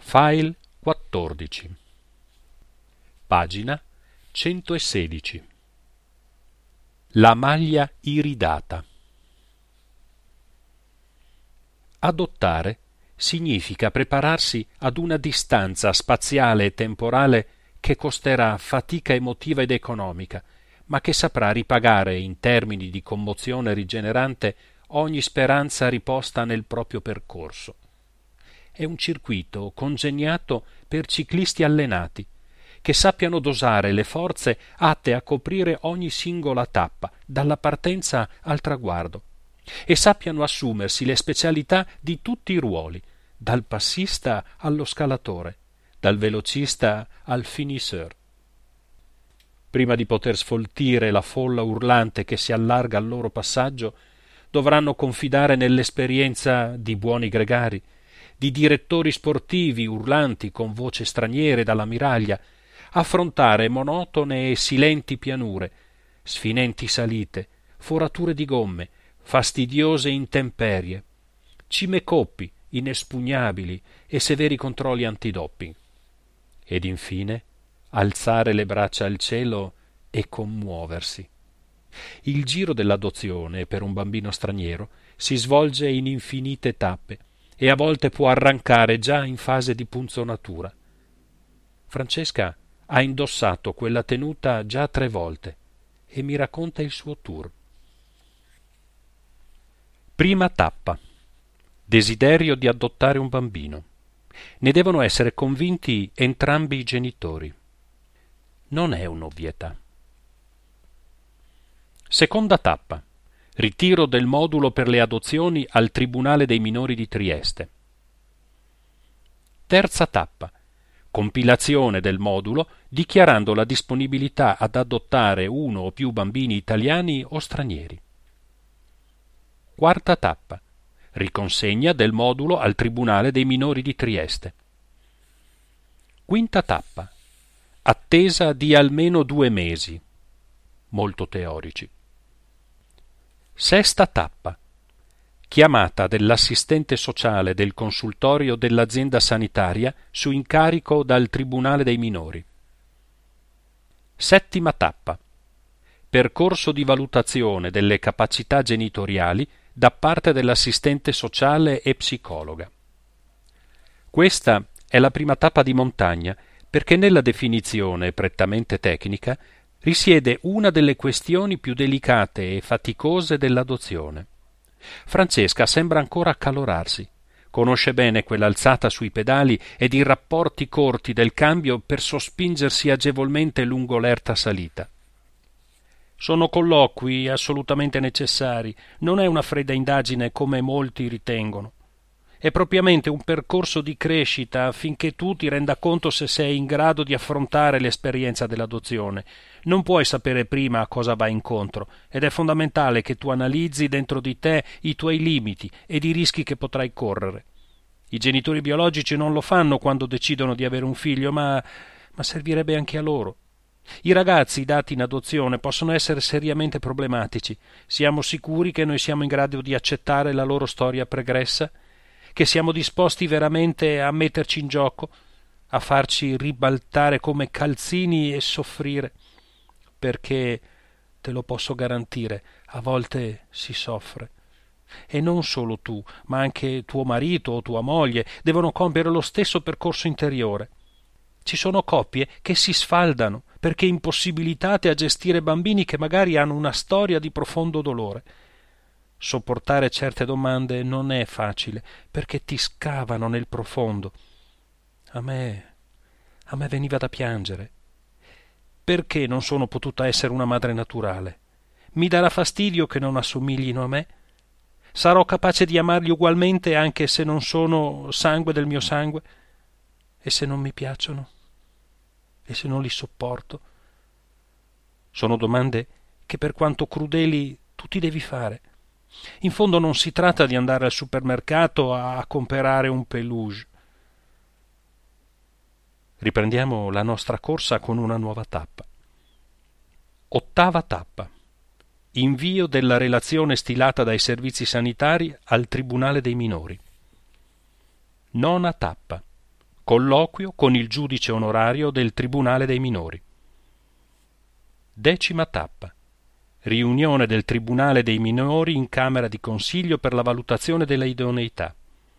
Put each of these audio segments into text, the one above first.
File 14. Pagina 116. La maglia iridata. Adottare significa prepararsi ad una distanza spaziale e temporale che costerà fatica emotiva ed economica, ma che saprà ripagare in termini di commozione rigenerante ogni speranza riposta nel proprio percorso. È un circuito congegnato per ciclisti allenati, che sappiano dosare le forze atte a coprire ogni singola tappa, dalla partenza al traguardo, e sappiano assumersi le specialità di tutti i ruoli, dal passista allo scalatore, dal velocista al finisseur. Prima di poter sfoltire la folla urlante che si allarga al loro passaggio, dovranno confidare nell'esperienza di buoni gregari, di direttori sportivi urlanti con voce straniere dalla miraglia, affrontare monotone e silenti pianure, sfinenti salite, forature di gomme, fastidiose intemperie, cime-coppi inespugnabili e severi controlli antidoping. Ed infine alzare le braccia al cielo e commuoversi. Il giro dell'adozione per un bambino straniero si svolge in infinite tappe e a volte può arrancare già in fase di punzonatura. Francesca ha indossato quella tenuta già 3 volte e mi racconta il suo tour. Prima tappa. Desiderio di adottare un bambino. Ne devono essere convinti entrambi i genitori. Non è un'ovvietà. Seconda tappa. Ritiro del modulo per le adozioni al Tribunale dei minori di Trieste. Terza tappa. Compilazione del modulo dichiarando la disponibilità ad adottare uno o più bambini italiani o stranieri. Quarta tappa. Riconsegna del modulo al Tribunale dei minori di Trieste. Quinta tappa. Attesa di almeno 2 mesi. Molto teorici. Sesta tappa. Chiamata dell'assistente sociale del consultorio dell'azienda sanitaria su incarico dal Tribunale dei minori. Settima tappa. Percorso di valutazione delle capacità genitoriali da parte dell'assistente sociale e psicologa. Questa è la prima tappa di montagna, perché nella definizione prettamente tecnica risiede una delle questioni più delicate e faticose dell'adozione. Francesca sembra ancora accalorarsi. Conosce bene quell'alzata sui pedali ed i rapporti corti del cambio per sospingersi agevolmente lungo l'erta salita. Sono colloqui assolutamente necessari, non è una fredda indagine come molti ritengono. È propriamente un percorso di crescita affinché tu ti renda conto se sei in grado di affrontare l'esperienza dell'adozione. Non puoi sapere prima a cosa vai incontro ed è fondamentale che tu analizzi dentro di te i tuoi limiti ed i rischi che potrai correre. I genitori biologici non lo fanno quando decidono di avere un figlio, ma servirebbe anche a loro. I ragazzi dati in adozione possono essere seriamente problematici. Siamo sicuri che noi siamo in grado di accettare la loro storia pregressa? Che siamo disposti veramente a metterci in gioco, a farci ribaltare come calzini e soffrire? Perché, te lo posso garantire, a volte si soffre. E non solo tu, ma anche tuo marito o tua moglie devono compiere lo stesso percorso interiore. Ci sono coppie che si sfaldano perché impossibilitate a gestire bambini che magari hanno una storia di profondo dolore. Sopportare certe domande non è facile perché ti scavano nel profondo. A me veniva da piangere. Perché non sono potuta essere una madre naturale? Mi darà fastidio che non assomiglino a me? Sarò capace di amarli ugualmente anche se non sono sangue del mio sangue? E se non mi piacciono? E se non li sopporto? Sono domande che, per quanto crudeli, tu ti devi fare. In fondo non si tratta di andare al supermercato a comprare un peluche. Riprendiamo la nostra corsa con una nuova tappa. Ottava tappa. Invio della relazione stilata dai servizi sanitari al Tribunale dei minori. Nona tappa. Colloquio con il giudice onorario del Tribunale dei minori. 10ª tappa. Riunione del Tribunale dei minori in Camera di Consiglio per la valutazione della idoneità.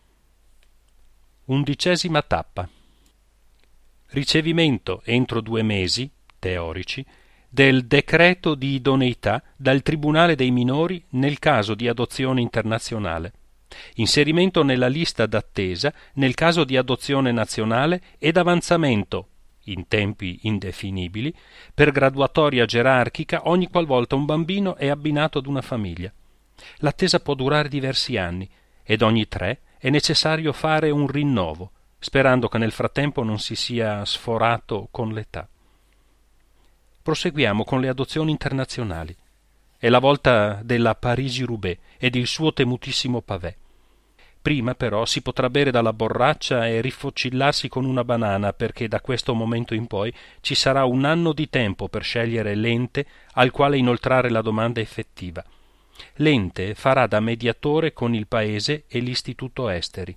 11ª tappa. Ricevimento entro 2 mesi, teorici, del decreto di idoneità dal Tribunale dei minori nel caso di adozione internazionale. Inserimento nella lista d'attesa nel caso di adozione nazionale ed avanzamento, in tempi indefinibili, per graduatoria gerarchica ogni qualvolta un bambino è abbinato ad una famiglia. L'attesa può durare diversi anni ed ogni 3 è necessario fare un rinnovo, sperando che nel frattempo non si sia sforato con l'età. Proseguiamo con le adozioni internazionali. È la volta della Parigi-Roubaix ed il suo temutissimo pavé. Prima però si potrà bere dalla borraccia e rifocillarsi con una banana, perché da questo momento in poi ci sarà un anno di tempo per scegliere l'ente al quale inoltrare la domanda effettiva. L'ente farà da mediatore con il Paese e l'Istituto Esteri.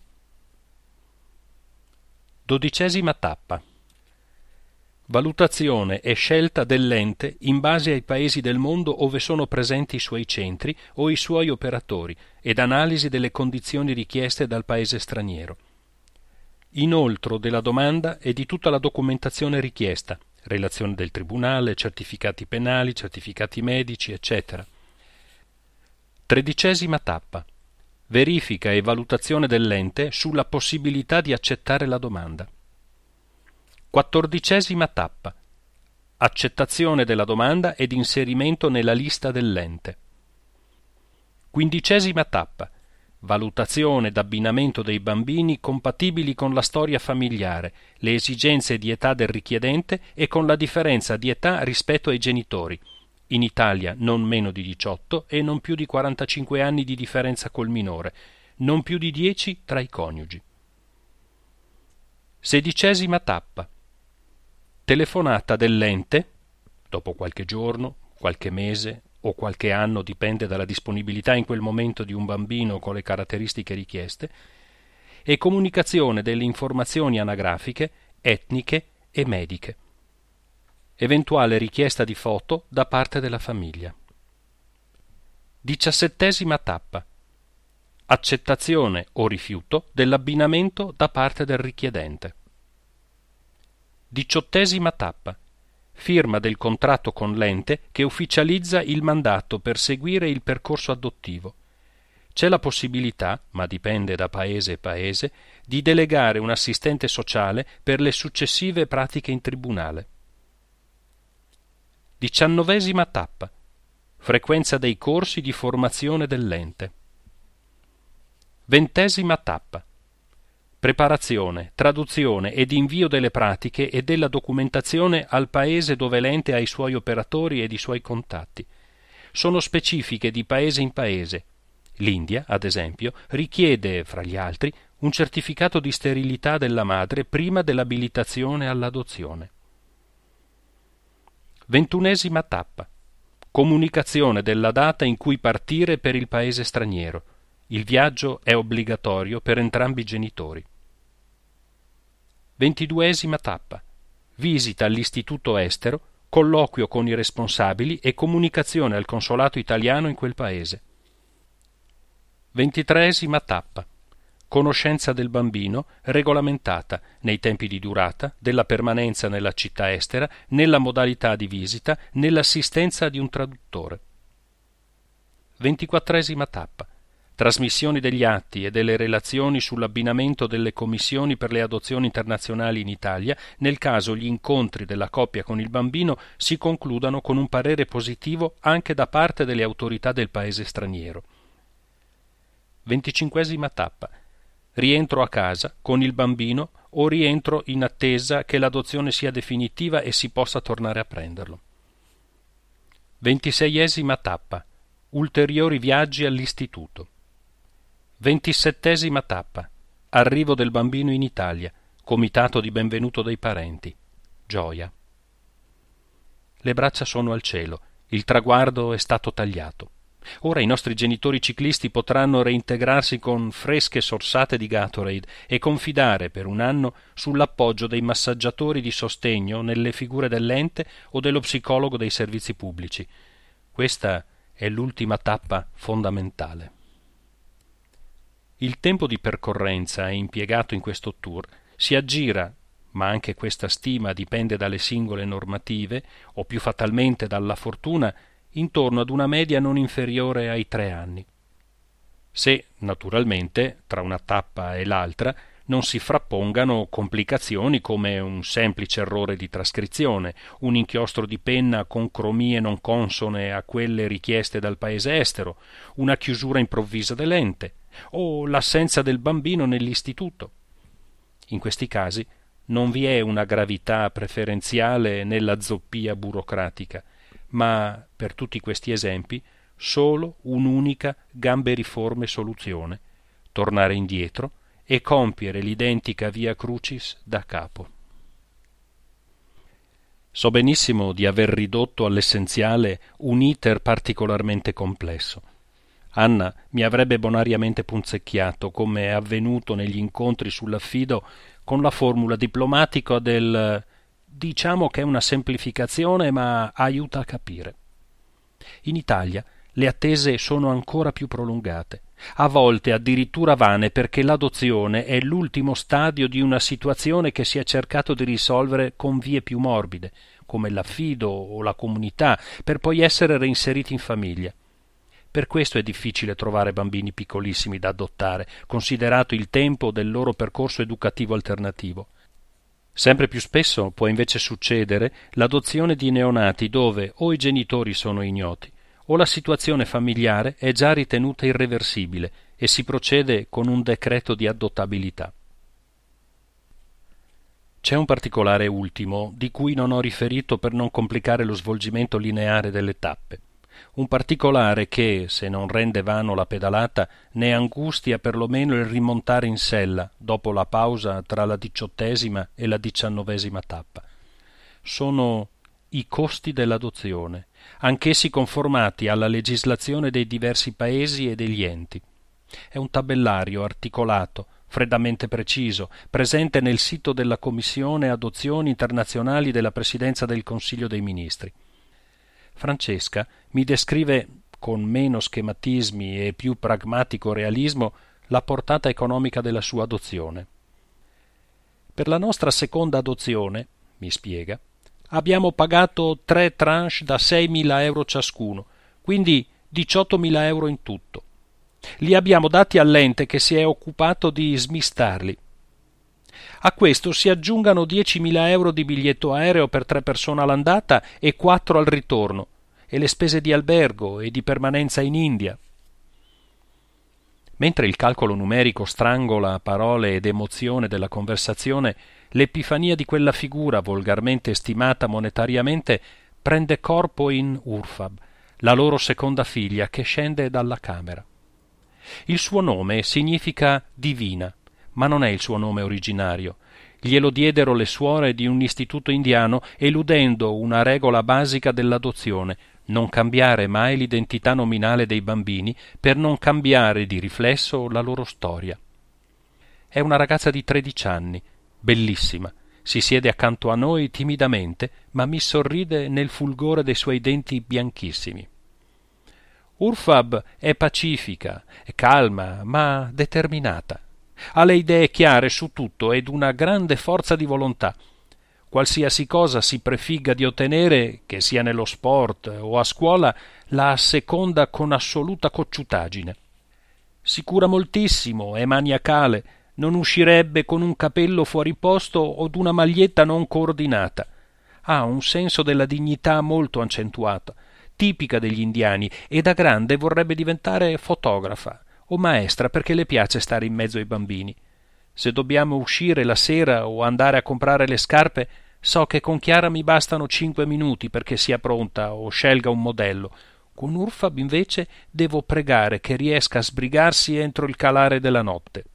12ª tappa. Valutazione e scelta dell'ente in base ai paesi del mondo ove sono presenti i suoi centri o i suoi operatori ed analisi delle condizioni richieste dal paese straniero. Inoltro della domanda e di tutta la documentazione richiesta, relazione del tribunale, certificati penali, certificati medici, eccetera. 13ª tappa. Verifica e valutazione dell'ente sulla possibilità di accettare la domanda. 14ª tappa. Accettazione della domanda ed inserimento nella lista dell'ente. 15ª tappa. Valutazione d'abbinamento dei bambini compatibili con la storia familiare, le esigenze di età del richiedente e con la differenza di età rispetto ai genitori. In Italia non meno di 18 e non più di 45 anni di differenza col minore, non più di 10 tra i coniugi. 16ª tappa. Telefonata dell'ente, dopo qualche giorno, qualche mese o qualche anno, dipende dalla disponibilità in quel momento di un bambino con le caratteristiche richieste, e comunicazione delle informazioni anagrafiche, etniche e mediche. Eventuale richiesta di foto da parte della famiglia. 17ª tappa. Accettazione o rifiuto dell'abbinamento da parte del richiedente. 18ª tappa. Firma del contratto con l'ente che ufficializza il mandato per seguire il percorso adottivo. C'è la possibilità, ma dipende da paese e paese, di delegare un assistente sociale per le successive pratiche in tribunale. 19ª tappa. Frequenza dei corsi di formazione dell'ente. 20ª tappa. Preparazione, traduzione ed invio delle pratiche e della documentazione al paese dove l'ente ha i suoi operatori ed i suoi contatti. Sono specifiche di paese in paese. L'India, ad esempio, richiede, fra gli altri, un certificato di sterilità della madre prima dell'abilitazione all'adozione. 21ª tappa. Comunicazione della data in cui partire per il paese straniero. Il viaggio è obbligatorio per entrambi i genitori. 22ª tappa. Visita all'Istituto Estero, colloquio con i responsabili e comunicazione al consolato italiano in quel paese. 23ª tappa. Conoscenza del bambino regolamentata nei tempi di durata, della permanenza nella città estera, nella modalità di visita, nell'assistenza di un traduttore. 24ª tappa. Trasmissioni degli atti e delle relazioni sull'abbinamento delle commissioni per le adozioni internazionali in Italia nel caso gli incontri della coppia con il bambino si concludano con un parere positivo anche da parte delle autorità del paese straniero. 25ª tappa. Rientro a casa con il bambino o rientro in attesa che l'adozione sia definitiva e si possa tornare a prenderlo. 26ª tappa. Ulteriori viaggi all'istituto. 27ª tappa. Arrivo del bambino in Italia. Comitato di benvenuto dei parenti. Gioia. Le braccia sono al cielo. Il traguardo è stato tagliato. Ora i nostri genitori ciclisti potranno reintegrarsi con fresche sorsate di Gatorade e confidare per un anno sull'appoggio dei massaggiatori di sostegno nelle figure dell'ente o dello psicologo dei servizi pubblici. Questa è l'ultima tappa fondamentale. Il tempo di percorrenza impiegato in questo tour si aggira, ma anche questa stima dipende dalle singole normative o più fatalmente dalla fortuna, intorno ad una media non inferiore ai 3 anni. Se, naturalmente, tra una tappa e l'altra non si frappongano complicazioni come un semplice errore di trascrizione, un inchiostro di penna con cromie non consone a quelle richieste dal paese estero, una chiusura improvvisa dell'ente o l'assenza del bambino nell'istituto. In questi casi non vi è una gravità preferenziale nella zoppia burocratica, ma per tutti questi esempi solo un'unica gamberiforme soluzione: tornare indietro e compiere l'identica via crucis da capo. So benissimo di aver ridotto all'essenziale un iter particolarmente complesso. Anna mi avrebbe bonariamente punzecchiato, come è avvenuto negli incontri sull'affido, con la formula diplomatica del «diciamo che è una semplificazione, ma aiuta a capire». In Italia le attese sono ancora più prolungate, a volte addirittura vane, perché l'adozione è l'ultimo stadio di una situazione che si è cercato di risolvere con vie più morbide, come l'affido o la comunità, per poi essere reinseriti in famiglia. Per questo è difficile trovare bambini piccolissimi da adottare, considerato il tempo del loro percorso educativo alternativo. Sempre più spesso può invece succedere l'adozione di neonati dove o i genitori sono ignoti o la situazione familiare è già ritenuta irreversibile e si procede con un decreto di adottabilità. C'è un particolare ultimo di cui non ho riferito per non complicare lo svolgimento lineare delle tappe. Un particolare che, se non rende vano la pedalata, ne angustia perlomeno il rimontare in sella dopo la pausa tra la 18ª e la 19ª tappa. Sono i costi dell'adozione, anch'essi conformati alla legislazione dei diversi paesi e degli enti. È un tabellario articolato, freddamente preciso, presente nel sito della Commissione Adozioni Internazionali della Presidenza del Consiglio dei Ministri. Francesca mi descrive con meno schematismi e più pragmatico realismo la portata economica della sua adozione. Per la nostra seconda adozione, mi spiega, abbiamo pagato 3 tranche da 6.000 euro ciascuno, quindi 18.000 euro in tutto. Li abbiamo dati all'ente che si è occupato di smistarli. A questo si aggiungano 10.000 euro di biglietto aereo per 3 persone all'andata e 4 al ritorno, e le spese di albergo e di permanenza in India. Mentre il calcolo numerico strangola parole ed emozione della conversazione, l'epifania di quella figura volgarmente stimata monetariamente prende corpo in Urfab, la loro seconda figlia che scende dalla camera. Il suo nome significa divina, ma non è il suo nome originario. Glielo diedero le suore di un istituto indiano, eludendo una regola basica dell'adozione: non cambiare mai l'identità nominale dei bambini per non cambiare di riflesso la loro storia. È una ragazza di 13 anni, bellissima. Si siede accanto a noi timidamente, ma mi sorride nel fulgore dei suoi denti bianchissimi. Urfab è pacifica, è calma, ma determinata. Ha le idee chiare su tutto ed una grande forza di volontà. Qualsiasi cosa si prefigga di ottenere, che sia nello sport o a scuola, la asseconda con assoluta cocciutaggine. Si cura moltissimo, è maniacale, non uscirebbe con un capello fuori posto o d'una maglietta non coordinata. Ha un senso della dignità molto accentuato, tipica degli indiani, e da grande vorrebbe diventare fotografa o maestra perché le piace stare in mezzo ai bambini. Se dobbiamo uscire la sera o andare a comprare le scarpe, so che con Chiara mi bastano 5 minuti perché sia pronta o scelga un modello. Con Urfab invece devo pregare che riesca a sbrigarsi entro il calare della notte.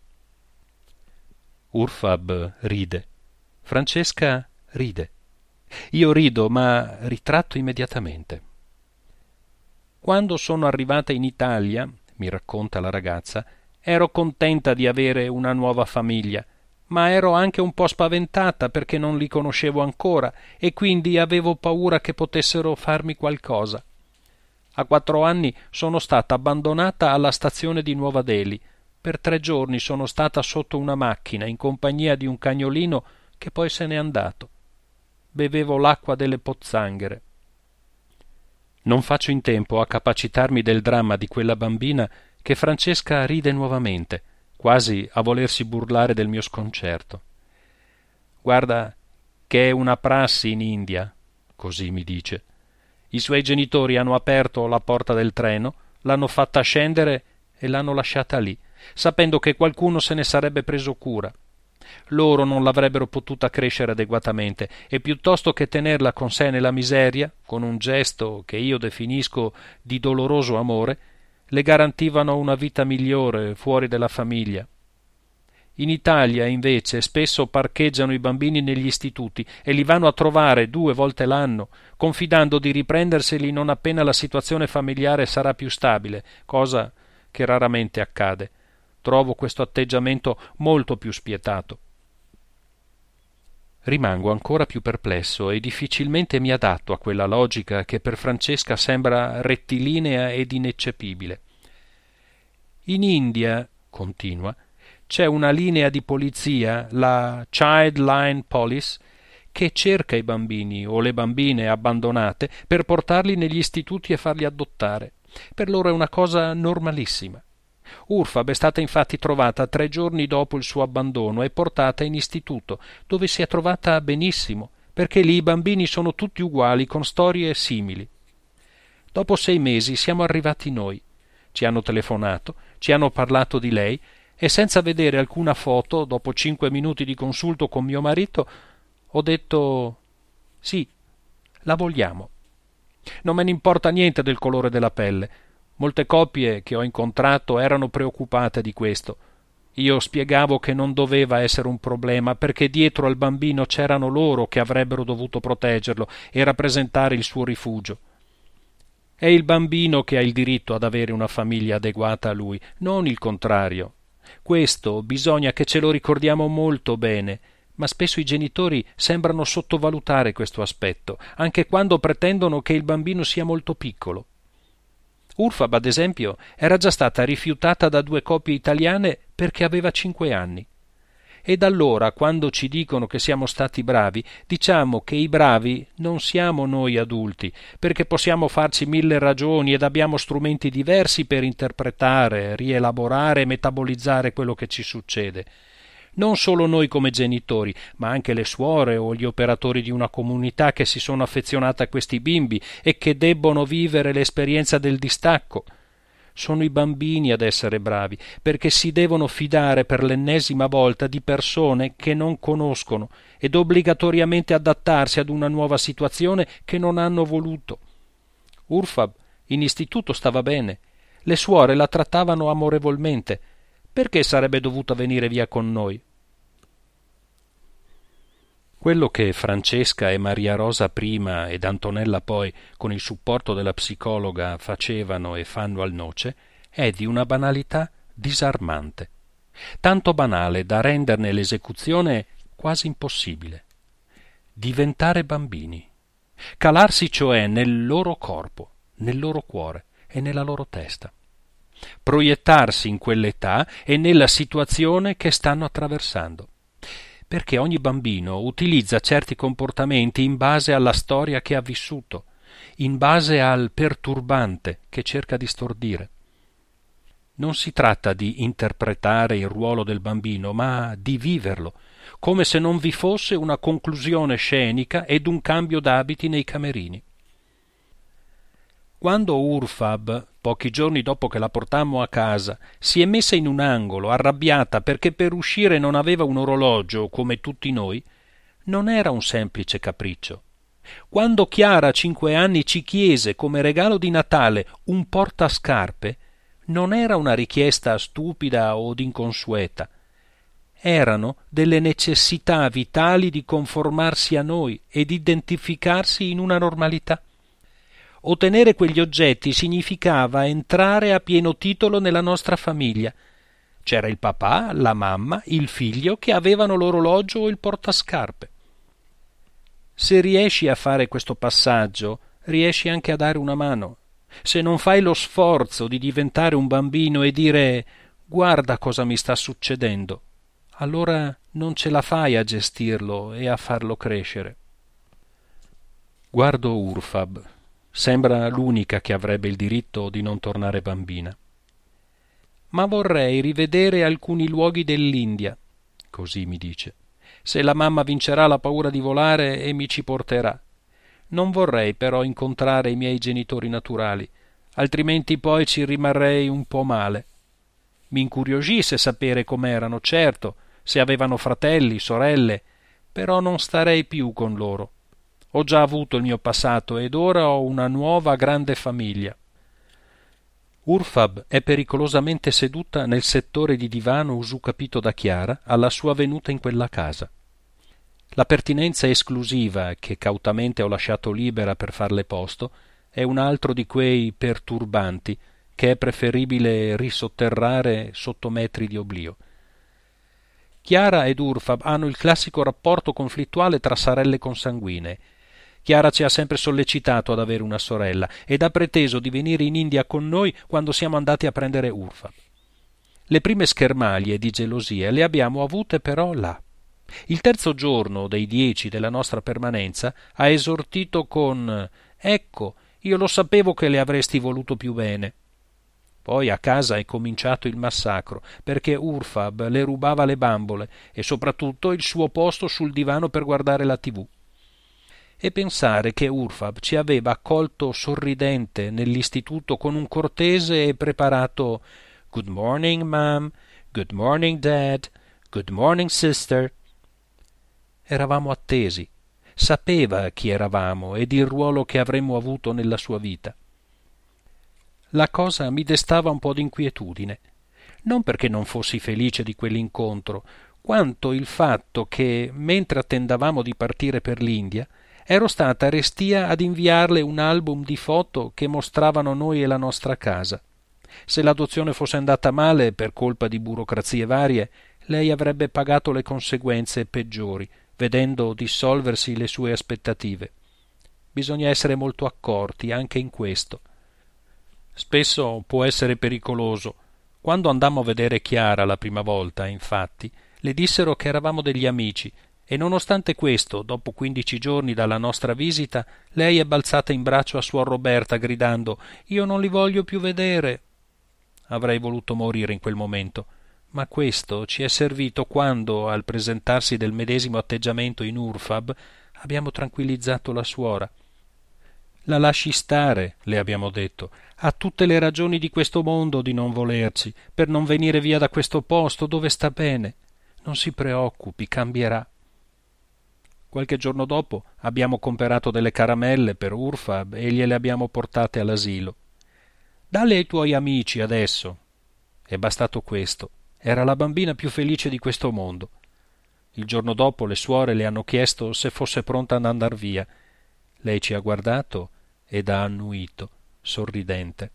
Urfab ride. Francesca ride. Io rido, ma ritratto immediatamente. Quando sono arrivata in Italia, mi racconta la ragazza, ero contenta di avere una nuova famiglia, ma ero anche un po' spaventata perché non li conoscevo ancora e quindi avevo paura che potessero farmi qualcosa. A 4 anni sono stata abbandonata alla stazione di Nuova Delhi. Per 3 giorni sono stata sotto una macchina in compagnia di un cagnolino che poi se n'è andato. Bevevo l'acqua delle pozzanghere. Non faccio in tempo a capacitarmi del dramma di quella bambina che Francesca ride nuovamente, quasi a volersi burlare del mio sconcerto. Guarda che è una prassi in India, così mi dice. I suoi genitori hanno aperto la porta del treno, l'hanno fatta scendere e l'hanno lasciata lì, sapendo che qualcuno se ne sarebbe preso cura. Loro non l'avrebbero potuta crescere adeguatamente e piuttosto che tenerla con sé nella miseria, con un gesto che io definisco di doloroso amore, le garantivano una vita migliore fuori della famiglia. In Italia, invece, spesso parcheggiano i bambini negli istituti e li vanno a trovare 2 volte l'anno, confidando di riprenderseli non appena la situazione familiare sarà più stabile, cosa che raramente accade. Trovo questo atteggiamento molto più spietato. Rimango ancora più perplesso e difficilmente mi adatto a quella logica che per Francesca sembra rettilinea ed ineccepibile. In India, continua, c'è una linea di polizia, la Child Line Police, che cerca i bambini o le bambine abbandonate per portarli negli istituti e farli adottare. Per loro è una cosa normalissima. Urfab è stata infatti trovata 3 giorni dopo il suo abbandono e portata in istituto, dove si è trovata benissimo, perché lì i bambini sono tutti uguali, con storie simili. Dopo 6 mesi siamo arrivati noi. Ci hanno telefonato, ci hanno parlato di lei e senza vedere alcuna foto, dopo 5 minuti di consulto con mio marito, ho detto sì, la vogliamo. Non me ne importa niente del colore della pelle. Molte coppie che ho incontrato erano preoccupate di questo. Io spiegavo che non doveva essere un problema perché dietro al bambino c'erano loro che avrebbero dovuto proteggerlo e rappresentare il suo rifugio. È il bambino che ha il diritto ad avere una famiglia adeguata a lui, non il contrario. Questo bisogna che ce lo ricordiamo molto bene, ma spesso i genitori sembrano sottovalutare questo aspetto, anche quando pretendono che il bambino sia molto piccolo. Urfab, ad esempio, era già stata rifiutata da 2 coppie italiane perché aveva 5 anni. E da allora, quando ci dicono che siamo stati bravi, diciamo che i bravi non siamo noi adulti, perché possiamo farci 1000 ragioni ed abbiamo strumenti diversi per interpretare, rielaborare e metabolizzare quello che ci succede. Non solo noi come genitori, ma anche le suore o gli operatori di una comunità che si sono affezionate a questi bimbi e che debbono vivere l'esperienza del distacco. Sono i bambini ad essere bravi, perché si devono fidare per l'ennesima volta di persone che non conoscono ed obbligatoriamente adattarsi ad una nuova situazione che non hanno voluto. Urfab in istituto stava bene, le suore la trattavano amorevolmente. Perché sarebbe dovuta venire via con noi? Quello che Francesca e Maria Rosa prima ed Antonella poi, con il supporto della psicologa, facevano e fanno al Noce, è di una banalità disarmante, tanto banale da renderne l'esecuzione quasi impossibile. Diventare bambini, calarsi cioè nel loro corpo, nel loro cuore e nella loro testa, proiettarsi in quell'età e nella situazione che stanno attraversando, perché ogni bambino utilizza certi comportamenti in base alla storia che ha vissuto, in base al perturbante che cerca di stordire. Non si tratta di interpretare il ruolo del bambino, ma di viverlo, come se non vi fosse una conclusione scenica ed un cambio d'abiti nei camerini. Quando Urfab, pochi giorni dopo che la portammo a casa, si è messa in un angolo, arrabbiata perché per uscire non aveva un orologio come tutti noi, non era un semplice capriccio. Quando Chiara, a 5 anni, ci chiese come regalo di Natale un portascarpe, non era una richiesta stupida o inconsueta. Erano delle necessità vitali di conformarsi a noi ed identificarsi in una normalità. Ottenere quegli oggetti significava entrare a pieno titolo nella nostra famiglia. C'era il papà, la mamma, il figlio che avevano l'orologio o il portascarpe. Se riesci a fare questo passaggio, riesci anche a dare una mano. Se non fai lo sforzo di diventare un bambino e dire «guarda cosa mi sta succedendo», allora non ce la fai a gestirlo e a farlo crescere. Guardo Urfab. Sembra l'unica che avrebbe il diritto di non tornare bambina. Ma vorrei rivedere alcuni luoghi dell'India, così mi dice. Se la mamma vincerà la paura di volare e mi ci porterà. Non vorrei però incontrare i miei genitori naturali, altrimenti poi ci rimarrei un po' male. Mi incuriosisse sapere com'erano, certo, se avevano fratelli, sorelle, però non starei più con loro. Ho già avuto il mio passato ed ora ho una nuova grande famiglia. Urfab è pericolosamente seduta nel settore di divano usucapito da Chiara alla sua venuta in quella casa. La pertinenza esclusiva, che cautamente ho lasciato libera per farle posto, è un altro di quei perturbanti che è preferibile risotterrare sotto metri di oblio. Chiara ed Urfab hanno il classico rapporto conflittuale tra sorelle consanguinee. Chiara ci ha sempre sollecitato ad avere una sorella ed ha preteso di venire in India con noi quando siamo andati a prendere Urfab. Le prime schermaglie di gelosia le abbiamo avute però là. Il terzo giorno dei 10 della nostra permanenza ha esortito con «Ecco, io lo sapevo che le avresti voluto più bene». Poi a casa è cominciato il massacro, perché Urfab le rubava le bambole e soprattutto il suo posto sul divano per guardare la TV. E pensare che Urfab ci aveva accolto sorridente nell'istituto con un cortese e preparato «Good morning, ma'am», «Good morning, dad», «Good morning, sister». Eravamo attesi. Sapeva chi eravamo ed il ruolo che avremmo avuto nella sua vita. La cosa mi destava un po' d'inquietudine, non perché non fossi felice di quell'incontro, quanto il fatto che, mentre attendavamo di partire per l'India, ero stata restia ad inviarle un album di foto che mostravano noi e la nostra casa. Se l'adozione fosse andata male per colpa di burocrazie varie, lei avrebbe pagato le conseguenze peggiori, vedendo dissolversi le sue aspettative. Bisogna essere molto accorti anche in questo. Spesso può essere pericoloso. Quando andammo a vedere Chiara la prima volta, infatti, le dissero che eravamo degli amici e nonostante questo, dopo 15 giorni dalla nostra visita, lei è balzata in braccio a suor Roberta gridando «Io non li voglio più vedere». Avrei voluto morire in quel momento, ma questo ci è servito quando, al presentarsi del medesimo atteggiamento in Urfab, abbiamo tranquillizzato la suora. «La lasci stare», le abbiamo detto, «ha tutte le ragioni di questo mondo di non volerci, per non venire via da questo posto dove sta bene. Non si preoccupi, cambierà». Qualche giorno dopo abbiamo comperato delle caramelle per Urfab e gliele abbiamo portate all'asilo. «Dalle ai tuoi amici adesso». È bastato questo. Era la bambina più felice di questo mondo. Il giorno dopo le suore le hanno chiesto se fosse pronta ad andar via. Lei ci ha guardato ed ha annuito, sorridente.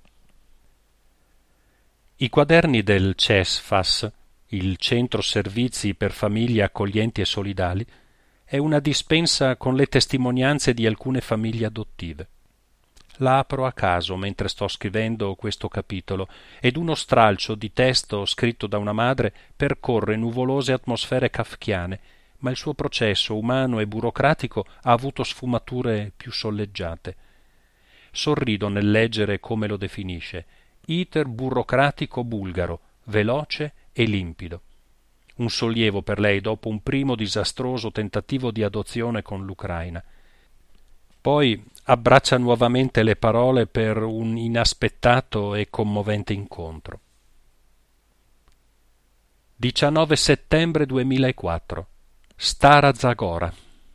I quaderni del CESFAS, il Centro Servizi per Famiglie Accoglienti e Solidali, è una dispensa con le testimonianze di alcune famiglie adottive. La apro a caso mentre sto scrivendo questo capitolo ed uno stralcio di testo scritto da una madre percorre nuvolose atmosfere kafkiane, ma il suo processo umano e burocratico ha avuto sfumature più solleggiate. Sorrido nel leggere come lo definisce: iter burocratico bulgaro, veloce e limpido. Un sollievo per lei dopo un primo disastroso tentativo di adozione con l'Ucraina. Poi abbraccia nuovamente le parole per un inaspettato e commovente incontro. 19 settembre 2004. Stara Zagora.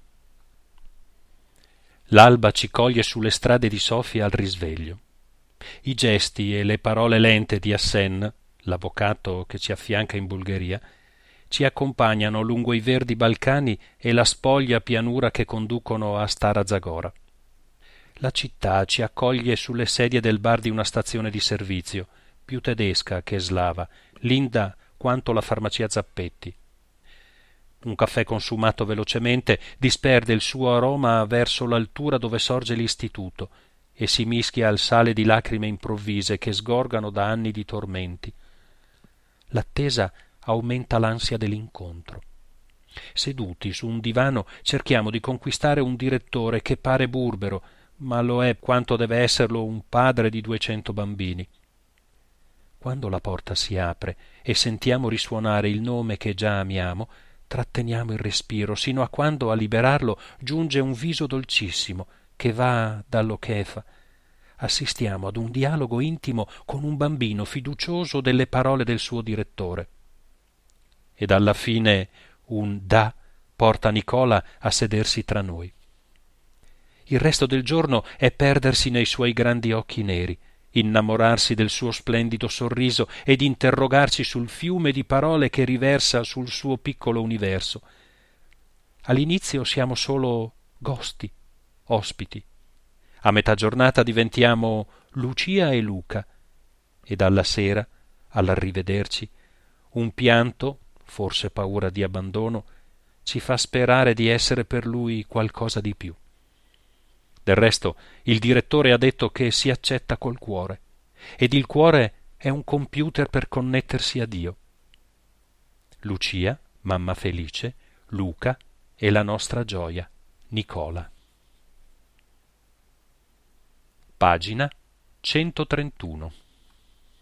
L'alba ci coglie sulle strade di Sofia al risveglio. I gesti e le parole lente di Asen, l'avvocato che ci affianca in Bulgaria, ci accompagnano lungo i verdi Balcani e la spoglia pianura che conducono a Stara Zagora. La città ci accoglie sulle sedie del bar di una stazione di servizio, più tedesca che slava, linda quanto la farmacia Zappetti. Un caffè consumato velocemente disperde il suo aroma verso l'altura dove sorge l'istituto e si mischia al sale di lacrime improvvise che sgorgano da anni di tormenti. L'attesa aumenta l'ansia dell'incontro. Seduti su un divano cerchiamo di conquistare un direttore che pare burbero, ma lo è quanto deve esserlo un padre di 200 bambini. Quando la porta si apre e sentiamo risuonare il nome che già amiamo, tratteniamo il respiro sino a quando a liberarlo giunge un viso dolcissimo che va dall'Ochefa. Assistiamo ad un dialogo intimo con un bambino fiducioso delle parole del suo direttore. Ed alla fine un da porta Nicola a sedersi tra noi. Il resto del giorno è perdersi nei suoi grandi occhi neri, innamorarsi del suo splendido sorriso ed interrogarci sul fiume di parole che riversa sul suo piccolo universo. All'inizio siamo solo gosti, ospiti. A metà giornata diventiamo Lucia e Luca, ed alla sera, all'arrivederci, un pianto, forse paura di abbandono, ci fa sperare di essere per lui qualcosa di più. Del resto, il direttore ha detto che si accetta col cuore, ed il cuore è un computer per connettersi a Dio. Lucia, mamma felice, Luca e la nostra gioia, Nicola. Pagina 131.